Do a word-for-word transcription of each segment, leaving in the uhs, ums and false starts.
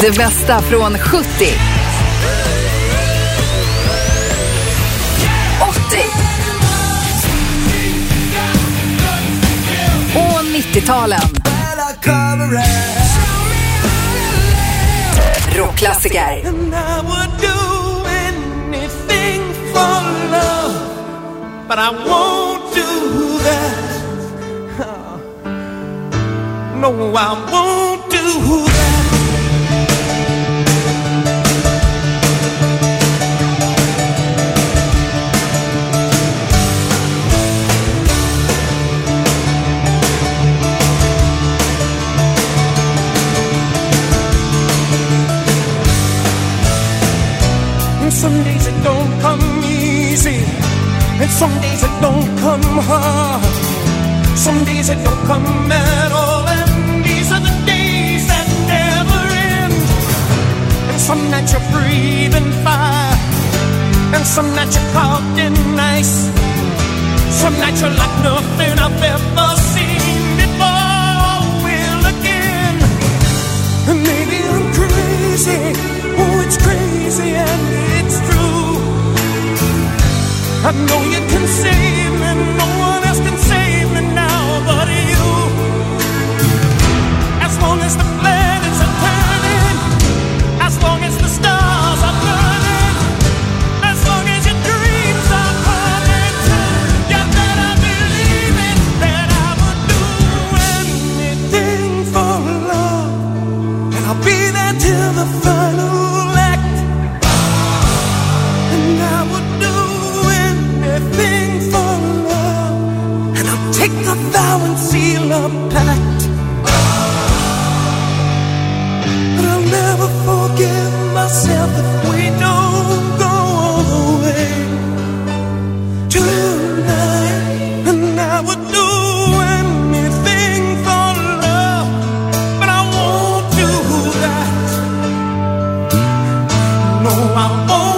Det bästa från sjuttio, åttio och nittio-talen. Rockklassiker. But I won't do that. No, I won't do that. And some days it don't come easy. And some days it don't come hard. Some days it don't come at all. And these are the days that never end. And some nights you're breathing fire. And some nights you're caught in ice. Some nights you're like nothing I've ever seen before. Will again. And maybe I'm crazy. Oh, it's crazy and it's true. I know you can save me, no one else can save me now but you. As long as the planets are turning, as long as the stars are burning, as long as your dreams are coming true, you better believe it, that I would do anything for love. And I'll be there till the final act. And I would do anything for love, and I'll take the vow and seal a pact. But I'll never forgive myself if we don't go all the way tonight. And I would do anything for love, but I won't do that. No, I won't.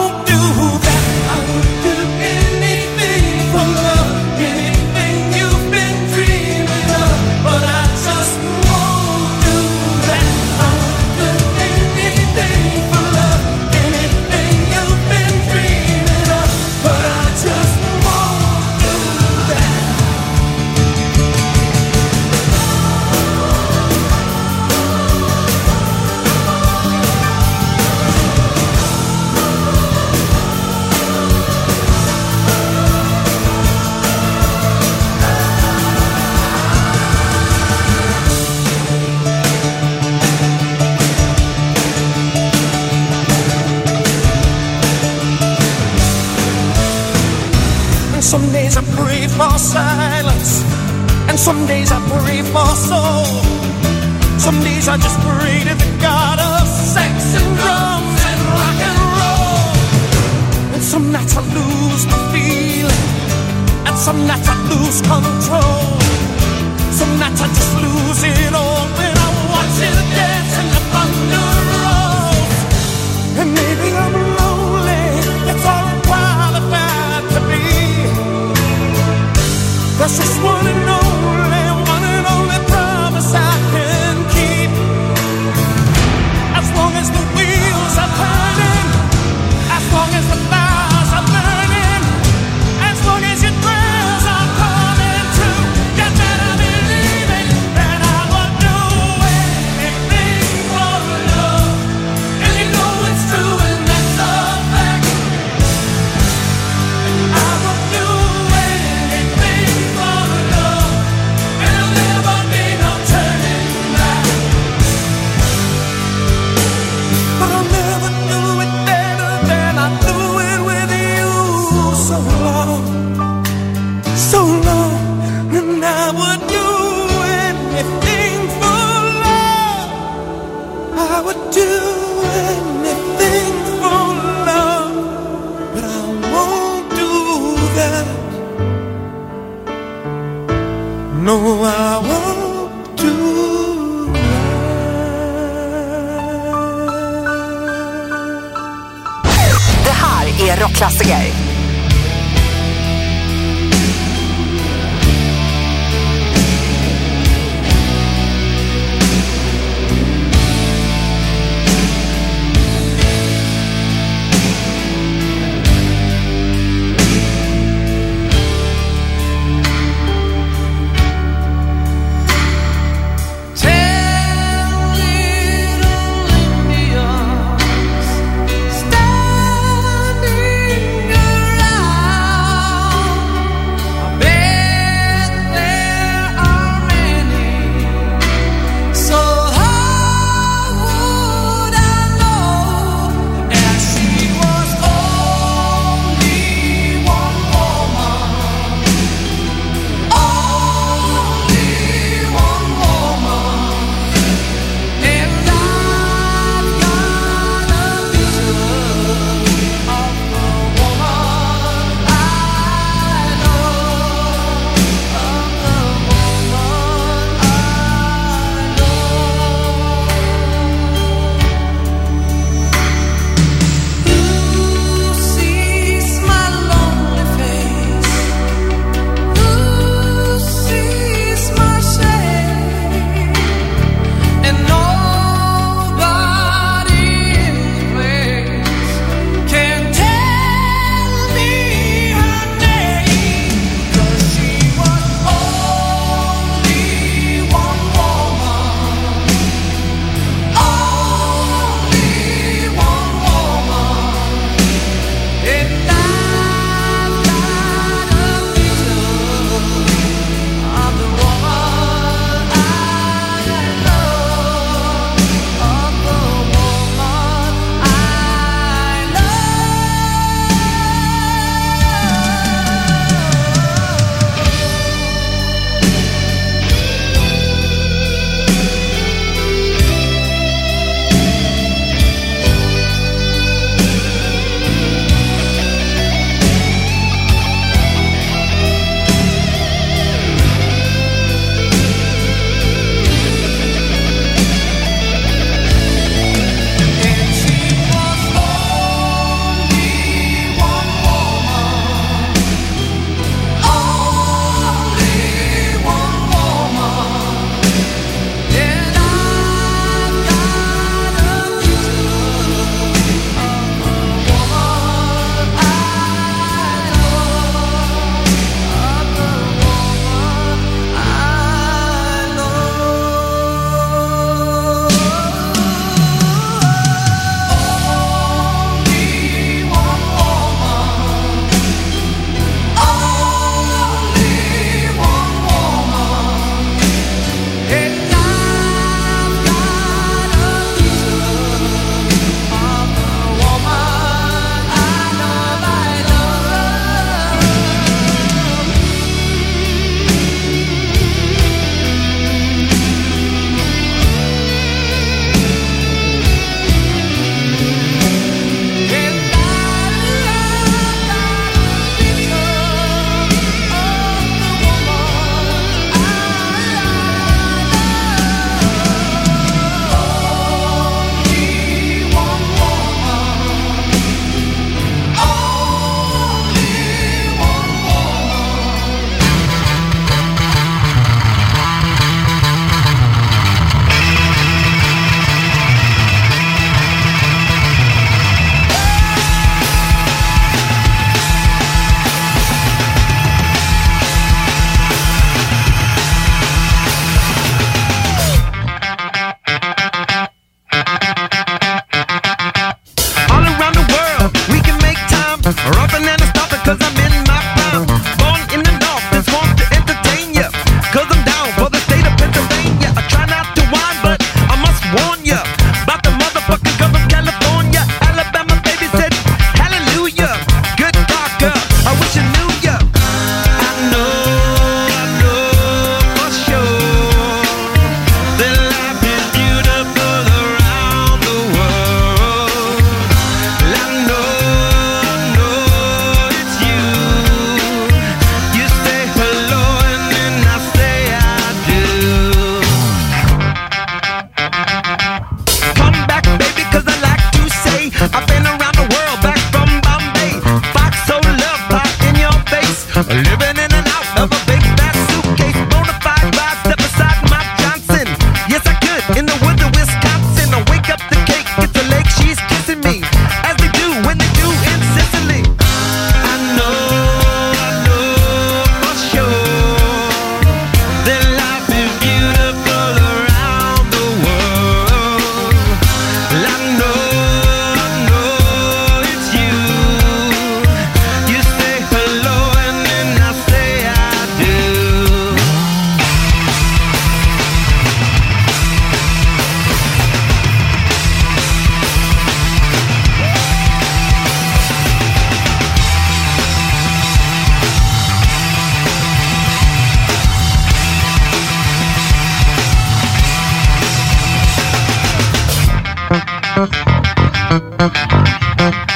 Some days I pray for silence, and some days I pray for soul. Some days I just pray to the God of sex and drums and rock and roll. And some nights I lose my feeling, and some nights I lose control. Some nights I just lose it all when I watch it dance and the thunder rolls. And maybe I'm lonely, that's all I'm qualified to be. That's just one and only, one and only promise I can keep. As long as the wheels are turning, as long as the fires are burning, as long as your prayers are coming true, you better believe it, that I will do anything for love. And you know it's true and that's a fact. I will do anything. So long, and I would do anything for love. I would do anything for love, but I won't do that. No, I won't do that. Det här är rockklassiker.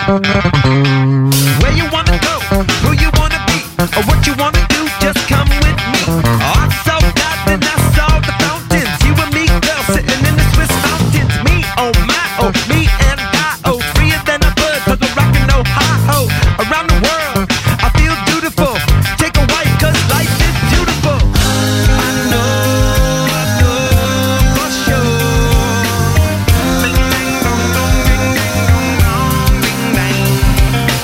Where you wanna go, who you wanna be, or what you wanna do, just come with me. I saw God, then I saw the fountains. You and me, girl, sitting in the Swiss mountains. Me, oh my, oh me and I, oh freer than a bird, cause we're rockin' no hi-ho. Around the world, I feel beautiful. Take a wife, cause life is beautiful. I know, I know for sure. Bing, bang, dong, dong, ding, ding, dong, dong, bing, bang.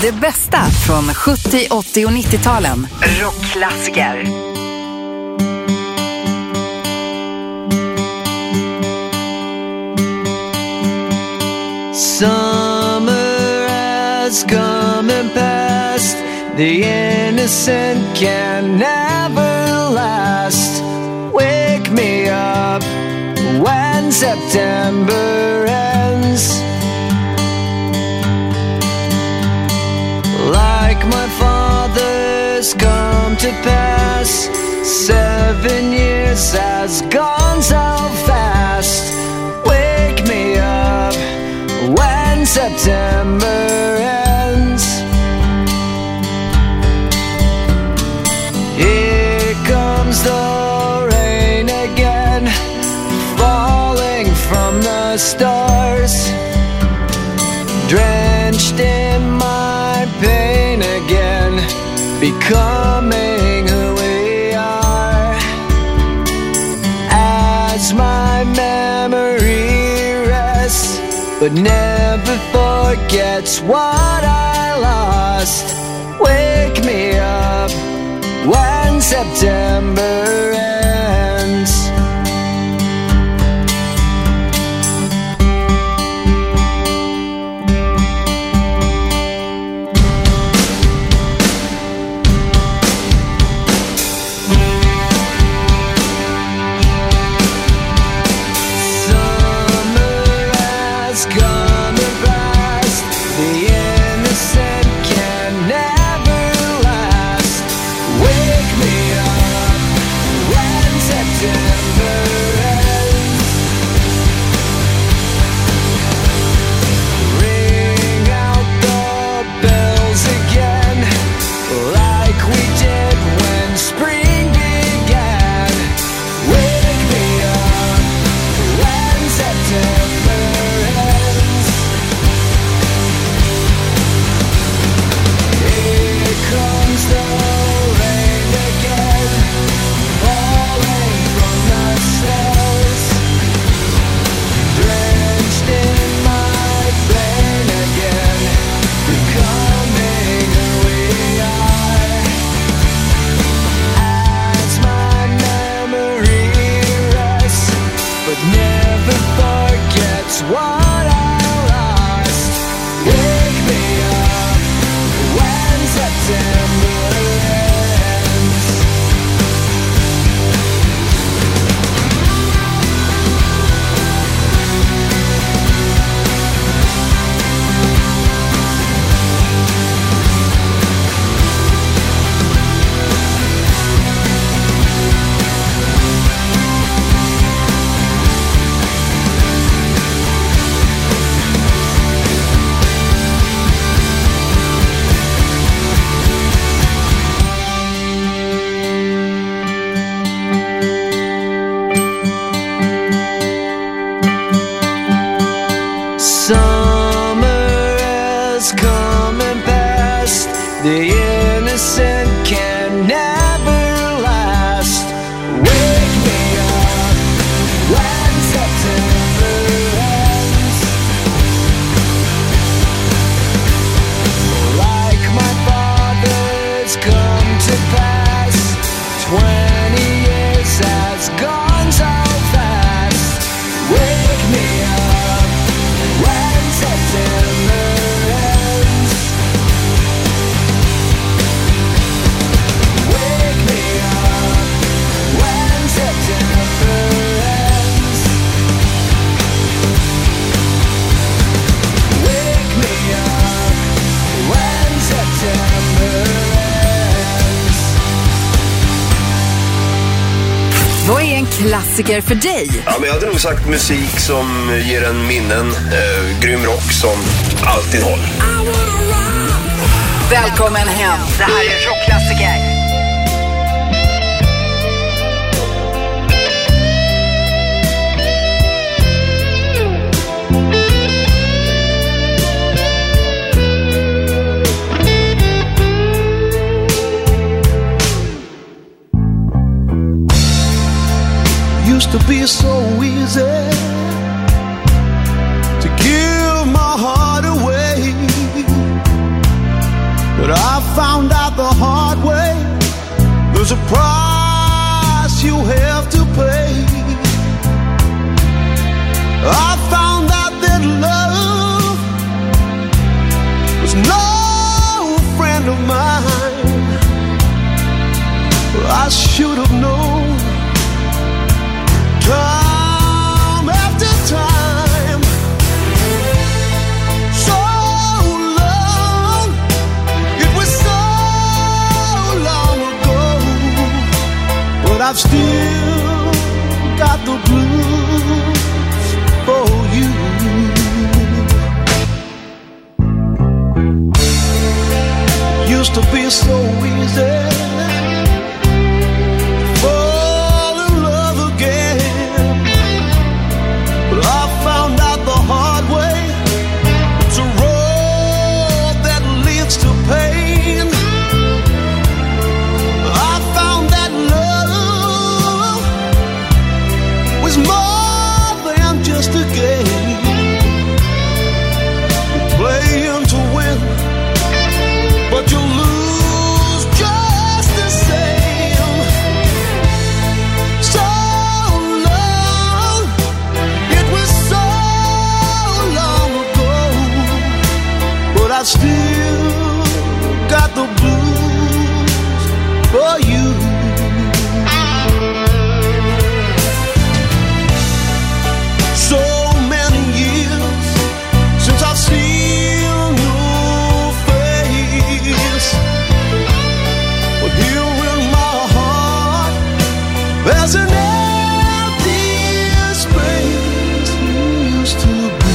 Det bästa från sjuttio, åttio och nittio-talen. Rockklassiker. Summer has come and passed. The innocent can never last. Wake me up when September ends. Like my father's come to pass. Seven years has gone so fast. Wake me up when September ends. Here comes the rain again, falling from the stars, drenched in my pain again, becoming who we are. As my memory rests, but never forgets what I lost. Wake me up when September ends. Klassiker för dig. Ja, men jag hade nog sagt musik som ger en minnen. Eh, grym rock som alltid håller. Välkommen hem. Det här är rockklassiker. Used to be so easy to give my heart away. there's a price you have to pay. I found out that love was no friend of mine. I should have known time after time. So long, it was so long ago, but I've still got the blues for you. Used to be so easy fall in love again, but I found out the hard way. It's a road that leads to pain. I found that love was more than just a game, playing to win, but you lose just the same. So long, it was so long ago, but I still got the blues for you. So many years since I've seen your face, but here in my heart there's an empty space you used to be.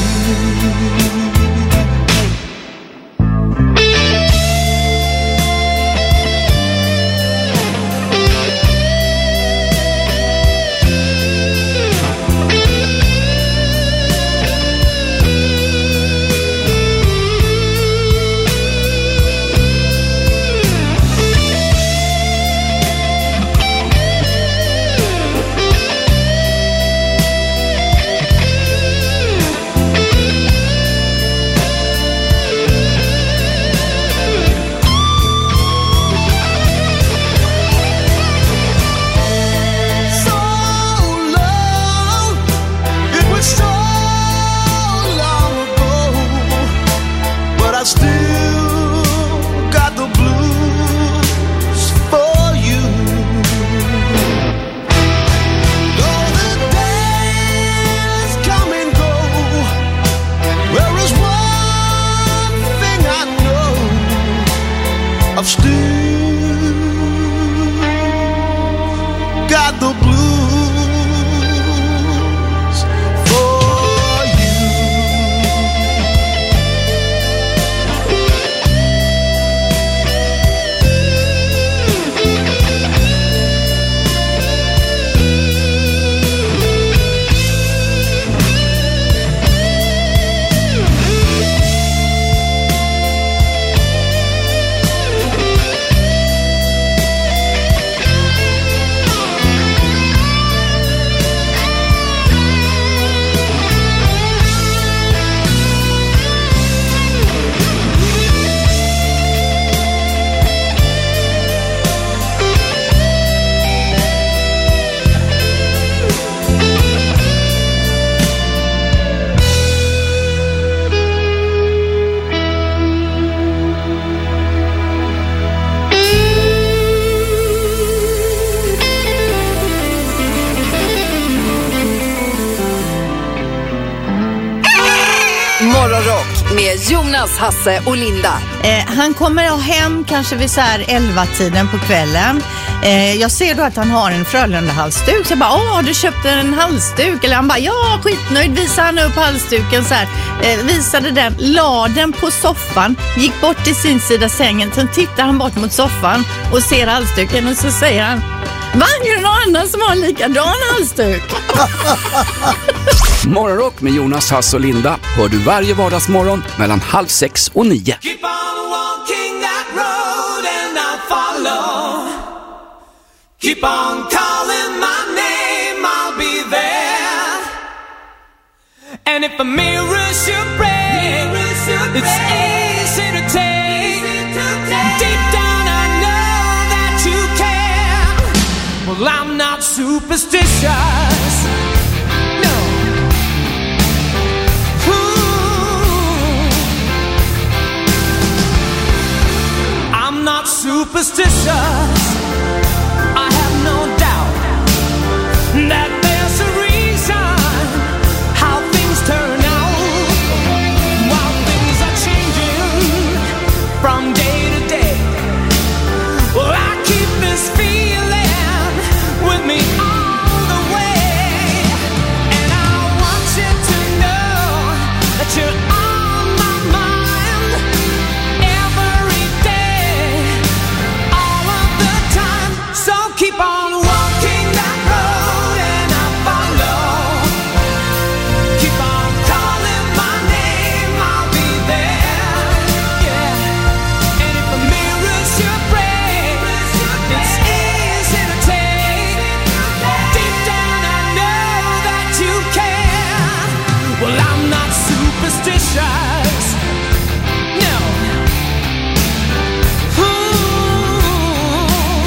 So long, it was so long ago, but I still got the blues for you. Though the days come and go, there is one thing I know: I've still got the blues for you. Morgonrock med Jonas, Hasse och Linda. Eh, han kommer hem kanske vid så här elva tiden på kvällen. Eh, jag ser då att han har en Frölunda-halsduk. Så jag bara, åh, du köpte en halsduk? Eller han bara, ja, skitnöjd. Visade han upp halsduken så här. Eh, visade den, la den på soffan. Gick bort till sin sida sängen. Sen tittar han bort mot soffan och ser halsduken. Och så säger han, va? Är det någon annan som har en likadan halsduk? Morgonrock med Jonas, Hasse och Linda hör du varje vardagsmorgon mellan halv sex och nio. Keep on walking that road and I'll follow. Keep on calling my name, I'll be there. And if a mirror should break, it's easy to take. Deep down I know that you care. superstitious. No. Ooh. I'm not superstitious. I have no doubt that there's a reason how things turn out, while things are changing from day to day. Well, I keep this feeling with me all the way, and I want you to know that you're on my mind every day, all of the time. So keep on walking that road and I follow. Keep on calling my name, I'll be there. Yeah. And if the mirrors you break, it's easy to take. Deep down I know that you care. Well, I'm not superstitious. No. Ooh.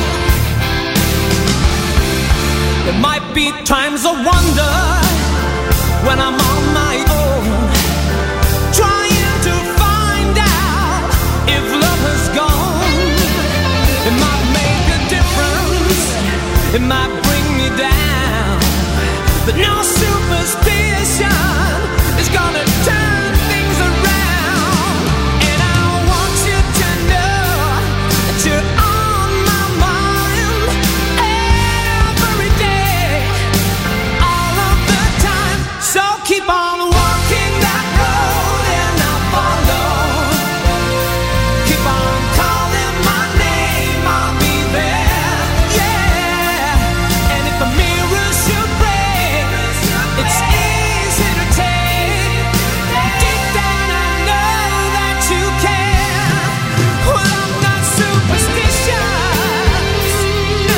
There might be times of wonder when I'm on my own, trying to find out if love has gone. It might make a difference, it might bring me down, but no superstition is gonna turn things around. And I want you to know that you're on my mind every day, all of the time. So keep on walking that road and I follow. Keep on calling my name, I'll be there. Yeah. And if the mirrors you break, it's easy to take. Deep down I know that you care. Well, I'm not superstitious. No.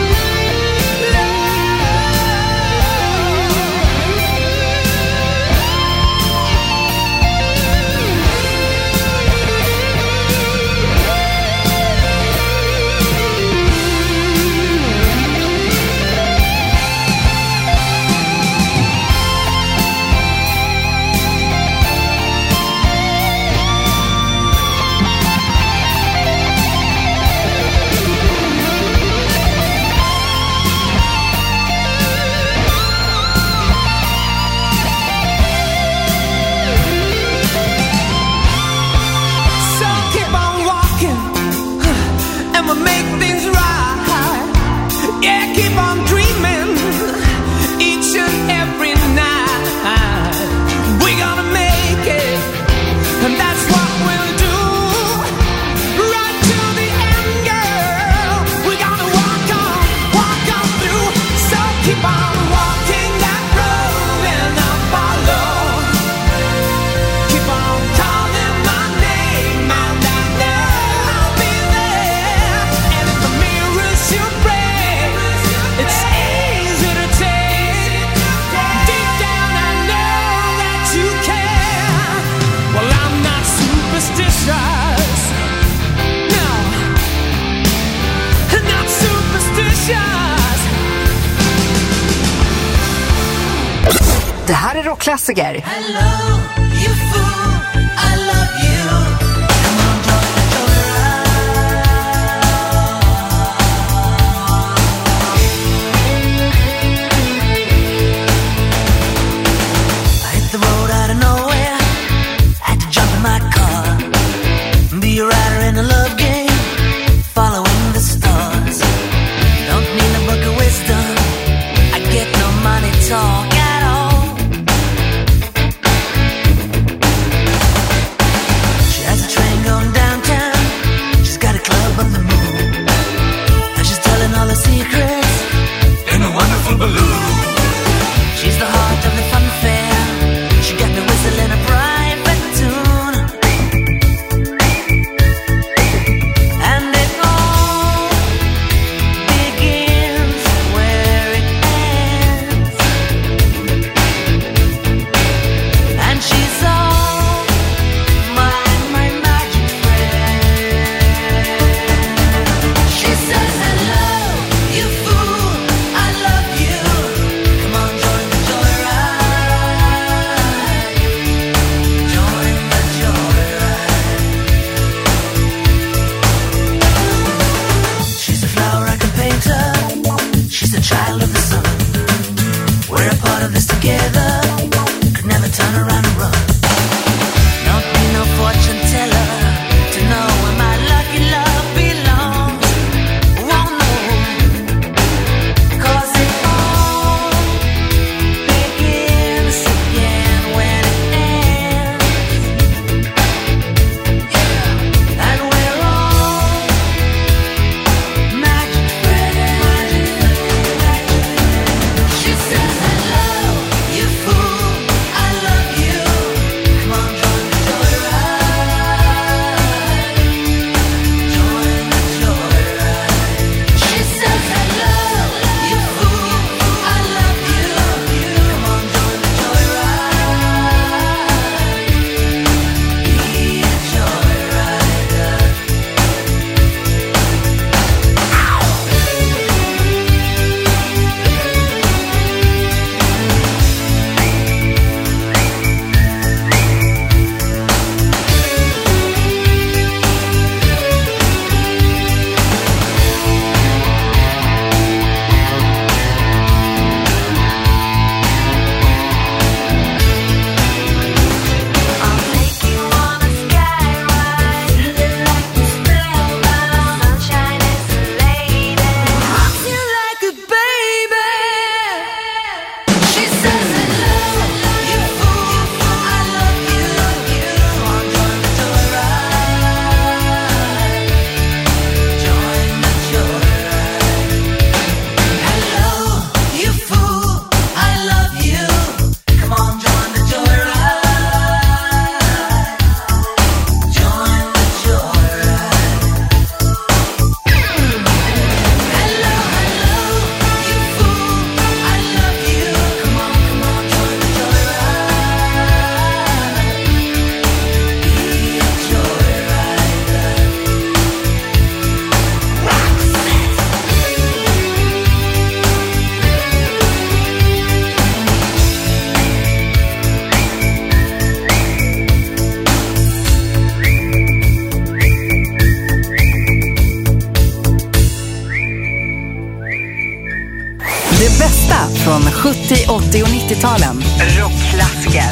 So keep on walking, and we'll make things right. Yeah, keep on dreaming each and every night. We're gonna make it, and that's what we'll do. Right to the end, girl. We're gonna walk on, walk on through. So keep on walking that road and I'll follow. Keep on calling my name and I know I'll be there. And if the mirrors you break, it's easy to take. Deep down I know that you care. Well, I'm not superstitious. No, not superstitious. Det här är rockklassiker. Hello, you fool, I love you. Come on, join the joyride. I hit the road out of nowhere, had to jump in my car, be a rider in a love game, following the stars. Don't need a book of wisdom, I get no money talk at all. sjuttio, åttio och nittio-talen. Rockklassiker.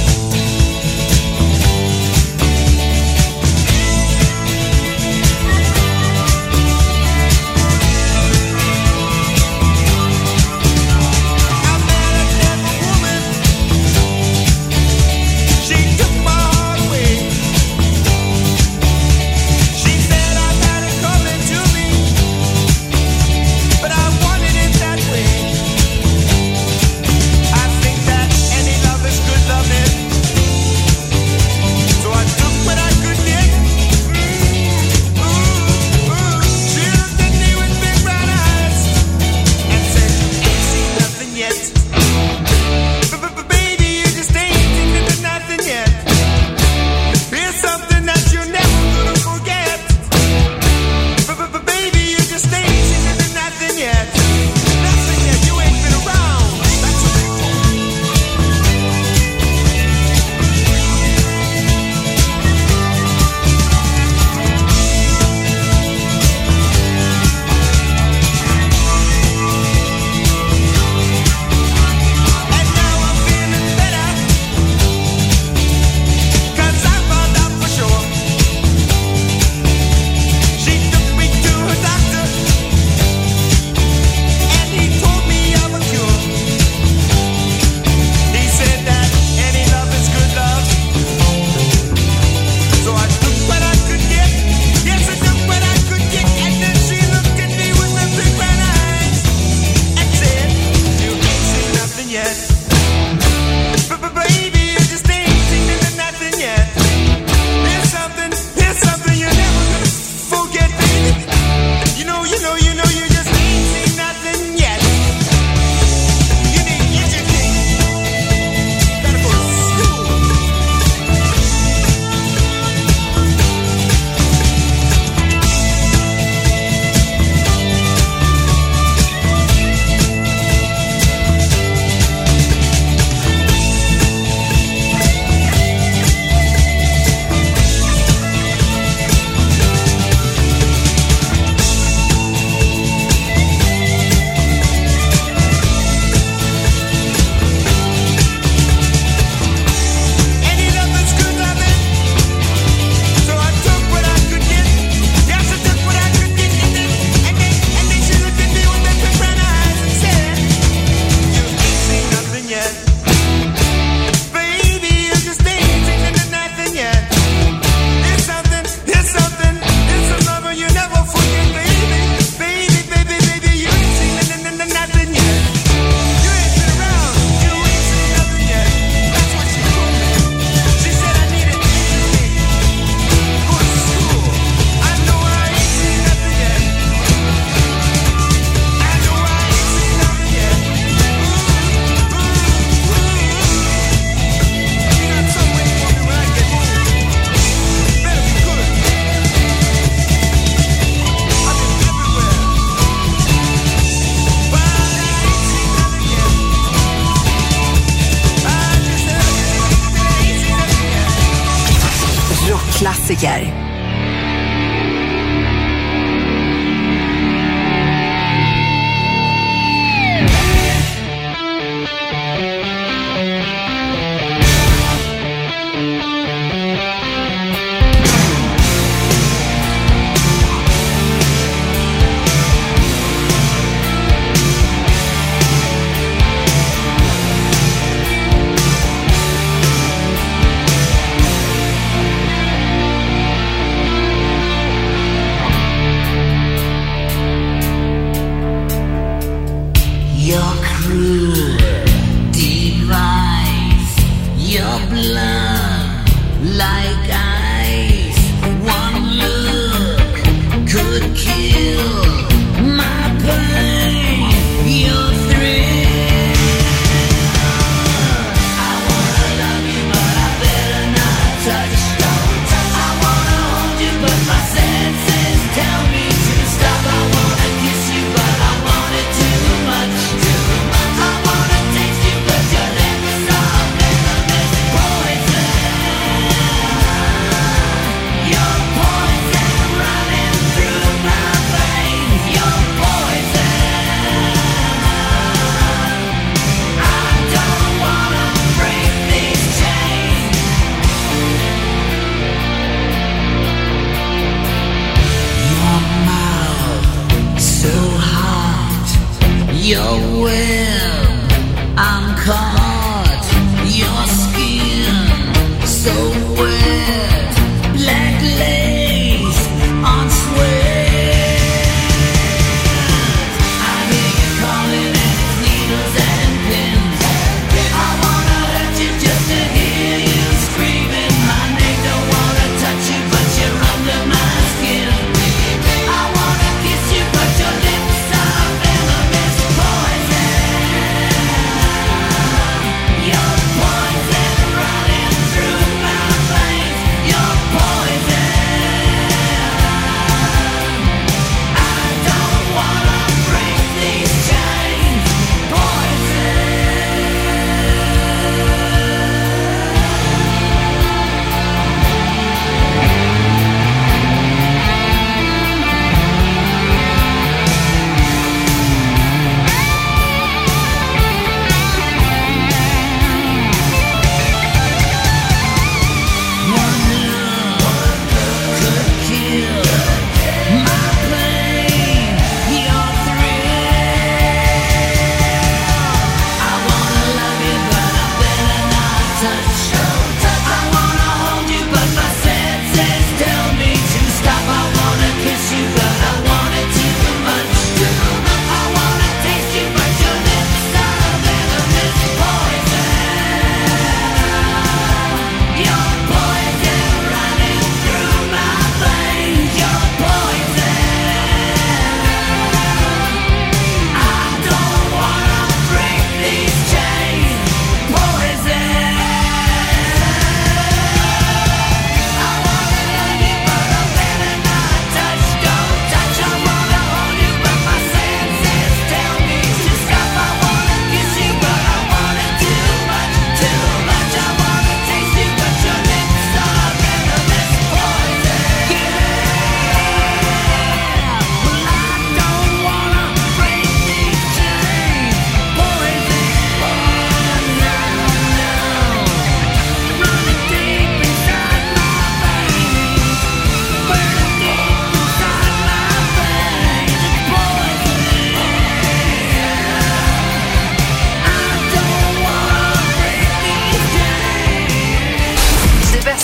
Klassiker.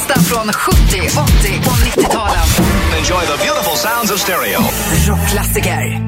bästa från sjuttio, åttio och nittio-talen. Enjoy the beautiful sounds of stereo. Rockklassiker.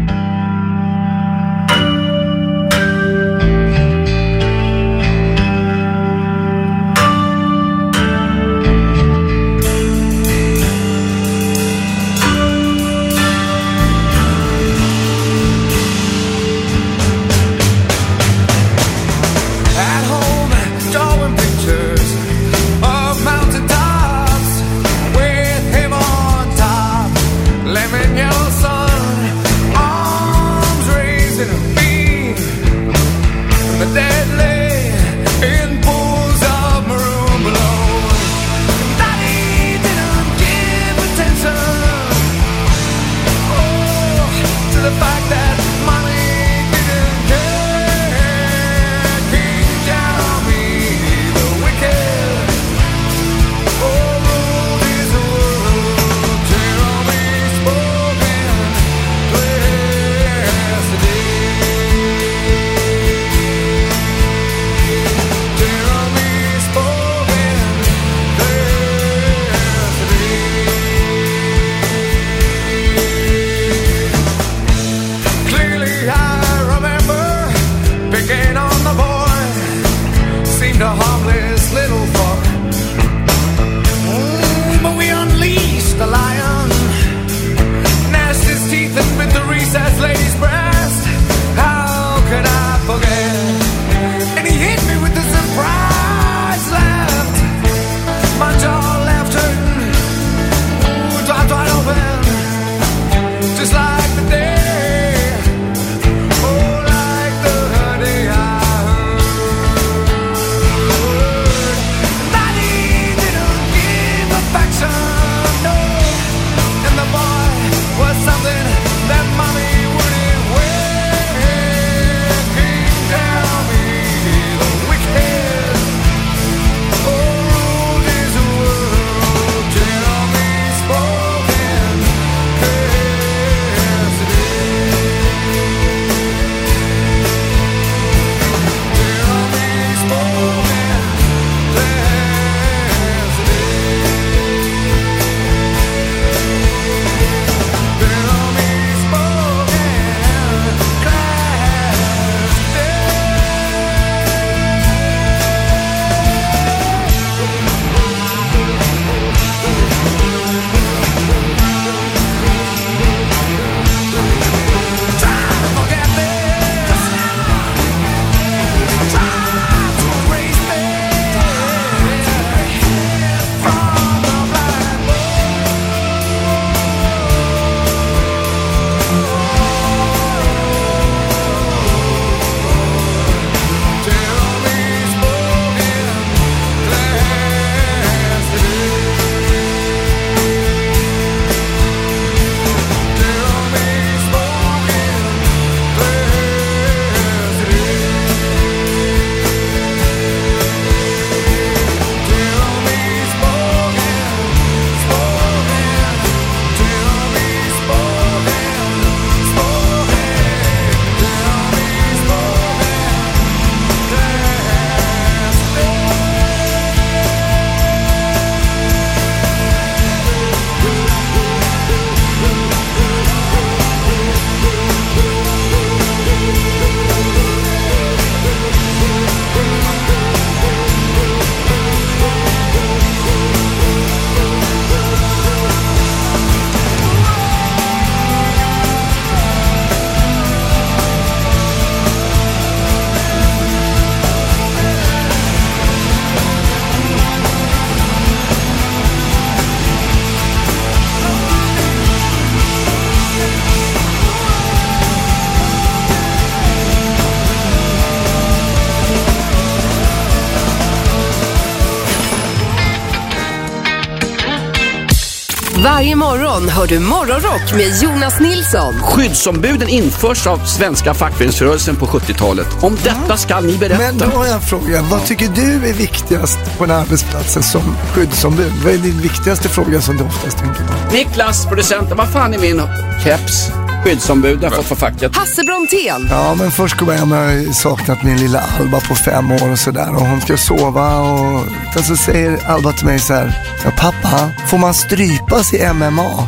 Varje morgon hör du Morgonrock med Jonas Nilsson. Skyddsombuden införs av svenska fackföreningsrörelsen på sjuttiotalet. Om detta ska ni berätta. Men då har jag en fråga. Vad tycker du är viktigast på en arbetsplats som skyddsombud? Vad är din viktigaste fråga som du oftast tänker på? Niklas, producenten, vad fan är min keps? skyddsombud har fått för facket. Hasse Brontén. Ja, men först kommer jag med att saknat min lilla Alba på fem år och sådär. Och hon ska sova och så säger Alba till mig så här: ja, pappa, får man strypas i M M A?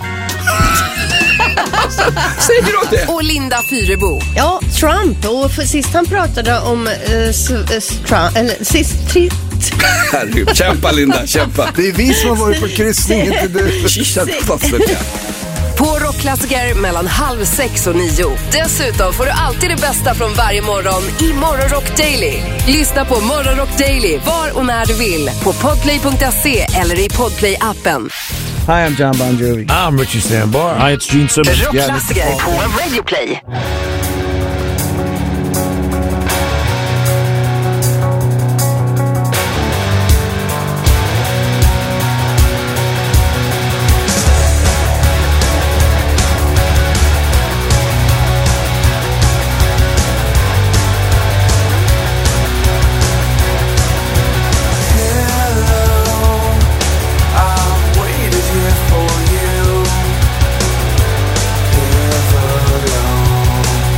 Säger du det? Och Linda Fyrebo. Ja, Trump. Och för, sist han pratade om uh, s, s, Trump, eller sist tri, Herregud, kämpa Linda, kämpa. Det är vi som har varit på kryssning, inte du. På Rockklassiker mellan halv sex och nio. Dessutom får du alltid det bästa från varje morgon i Morgonrock Daily. Lyssna på Morgonrock Daily var och när du vill på podplay punkt se eller i Podplay-appen. Hi, I'm John Bon Jovi. I'm Richie Sambora. Hi, it's Gene Simmons. Rockklassiker på Radio Play. For you, live alone.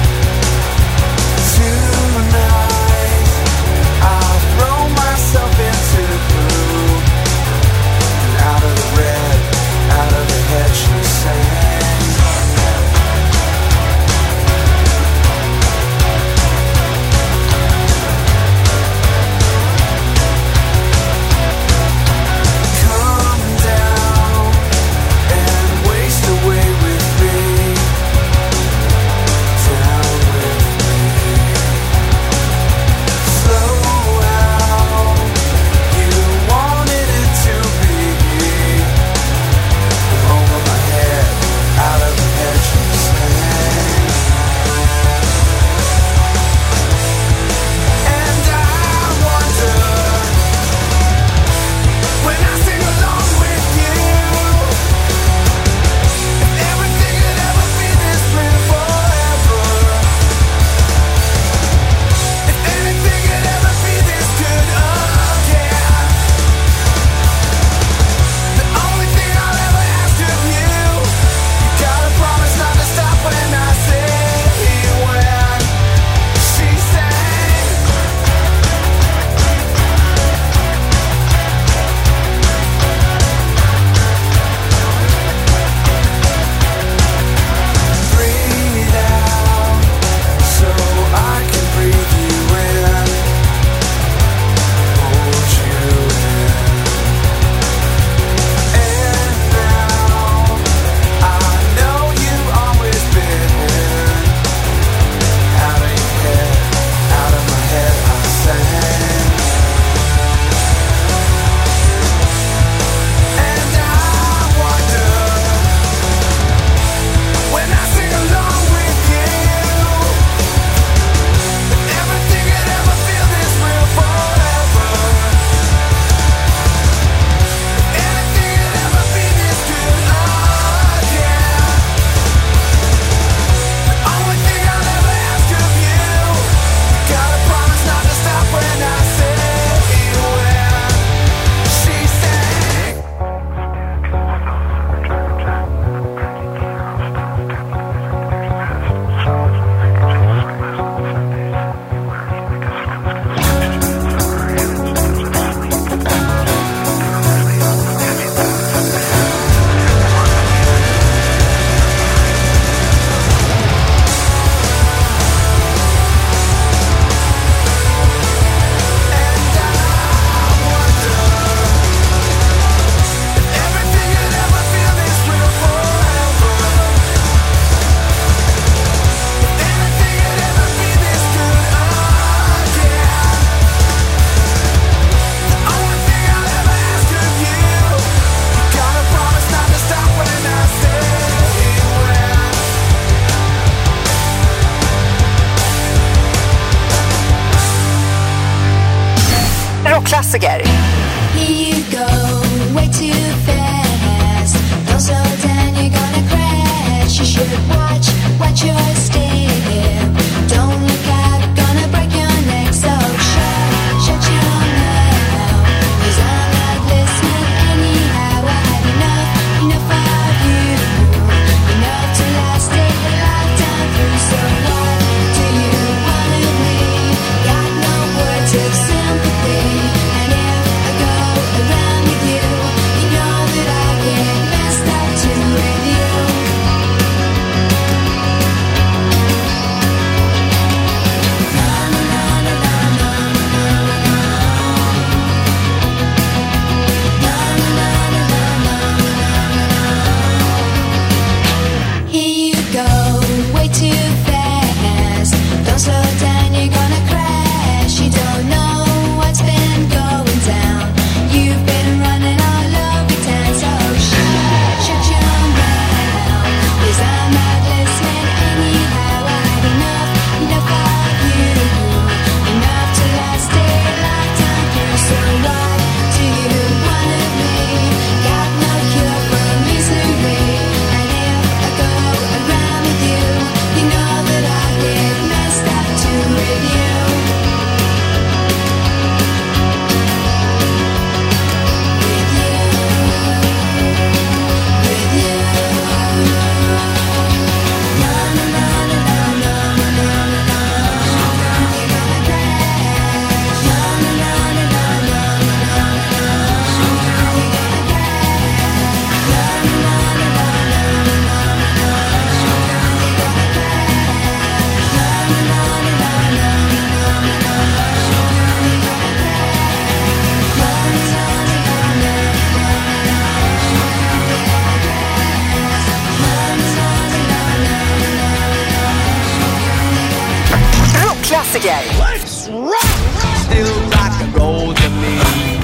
rockklassiker. Let's rock! Still rock and roll to me.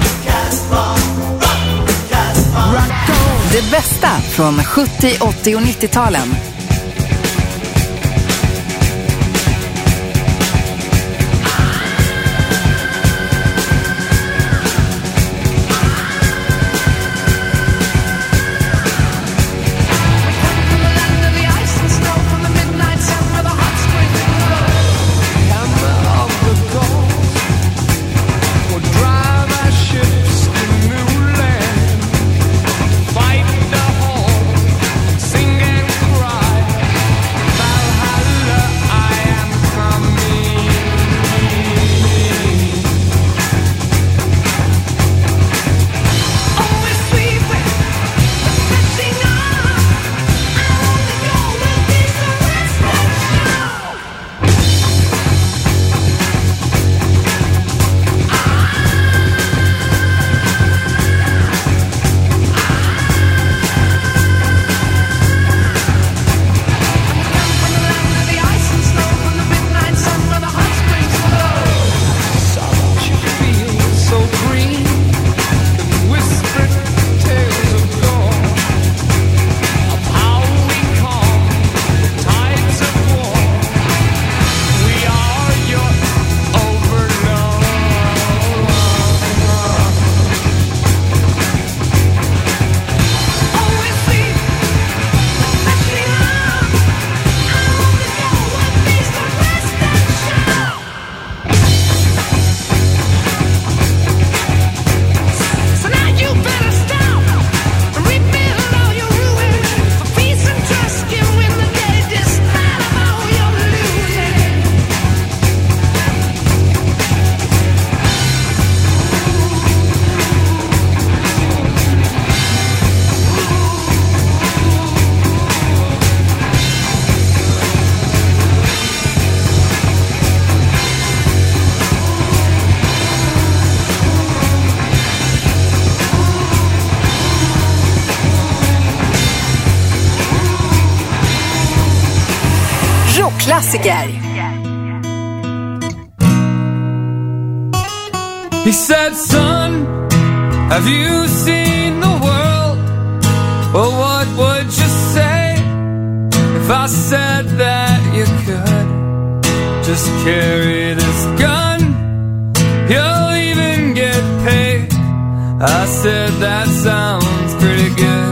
Det bästa från sjuttio, åttio och nittio-talen. Klassiker. He said, son, have you seen the world? Well, what would you say if I said that you could just carry this gun? You'll even get paid. I said, that sounds pretty good.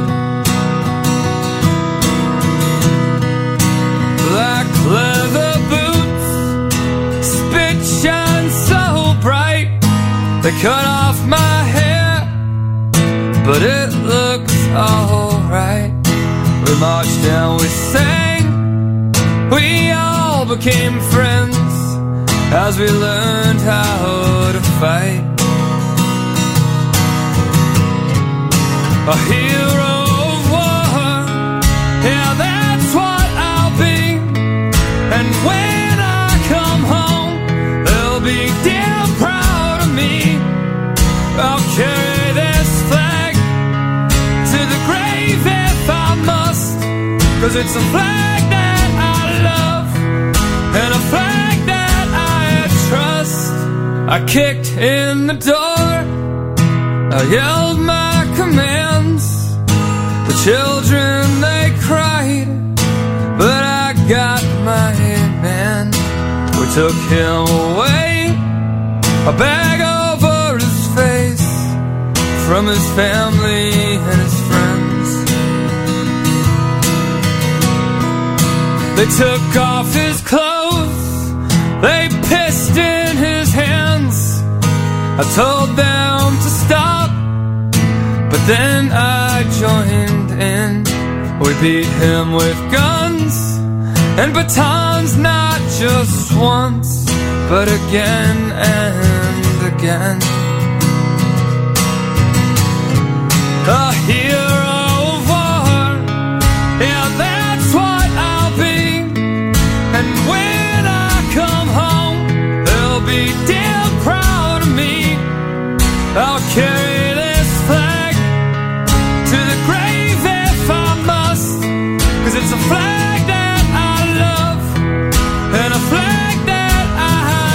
Black leather boots, spit shine so bright. They cut off my hair, but it looks alright. We marched down, we sang, we all became friends as we learned how to fight. A hero of war, yeah, that's what I'll be. And when I come home, they'll be damn proud of me. I'll carry this flag to the grave if I must, 'cause it's a flag that I love and a flag that I trust. I kicked in the door, I yelled my commands. The children, they cried, but I got my man. We took him away, a bag over his face, from his family and his friends. They took off his clothes, they pissed in his hands. I told them to stop, but then I joined in. We beat him with guns and batons, not just once, but again and again. A hero of war, yeah, that's what I'll be. And when I come home, they'll be damn proud of me. I'll carry this flag to the grave if I must, 'cause it's a flag that I love and a flag that I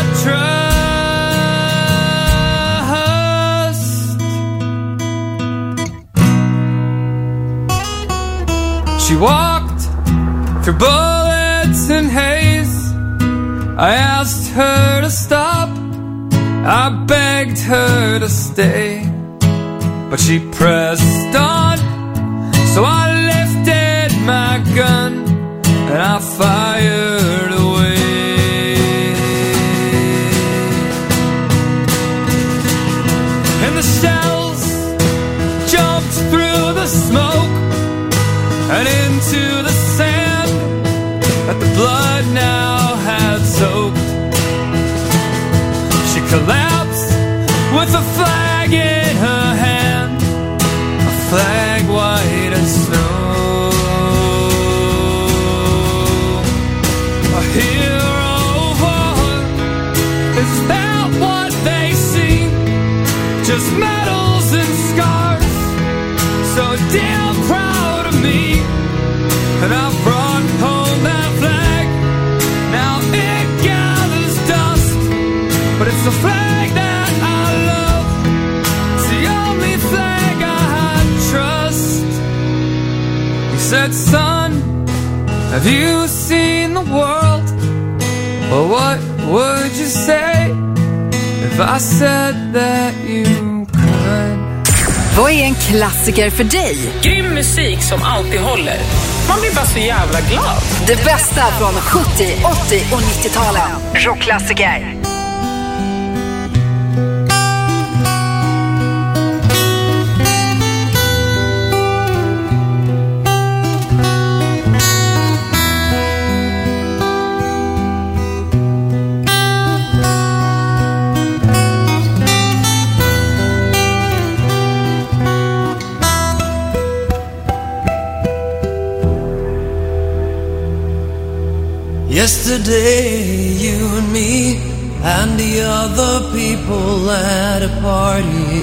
she walked through bullets and haze. I asked her to stop, I begged her to stay, but she pressed on. So I lifted my gun and I fired away. And the shells jumped through the smoke and into the sand that the blood now had soaked. She collapsed with a flag in her hand, a flag white as snow. A hero of war, is that what they see? Just medals and scars, so damn proud of me. And I brought home that flag, now it gathers dust, but it's the flag that I love, it's the only flag I trust. He said, son, have you seen the world? Well, what would you say if I said that you could? Vad är en klassiker för dig? Grym musik som alltid håller. Man blir bara så jävla glad. Det bästa från sjuttio, åttio och nittio-talen. Rockklassiker. Yesterday, you and me and the other people at a party